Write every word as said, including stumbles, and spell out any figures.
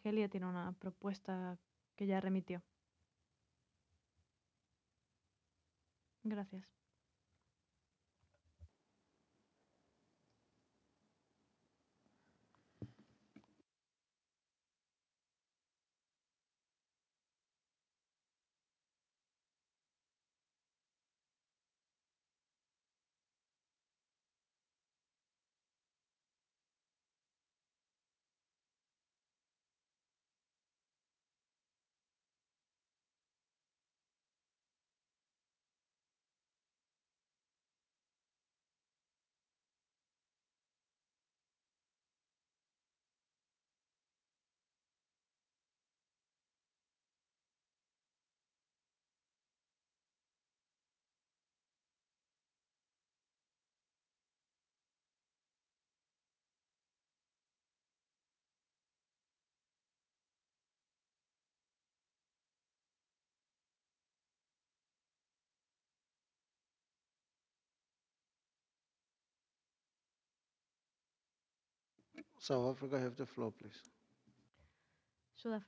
Argelia tiene una propuesta que ya remitió. Gracias. South Africa have the floor, please. Sudáfrica.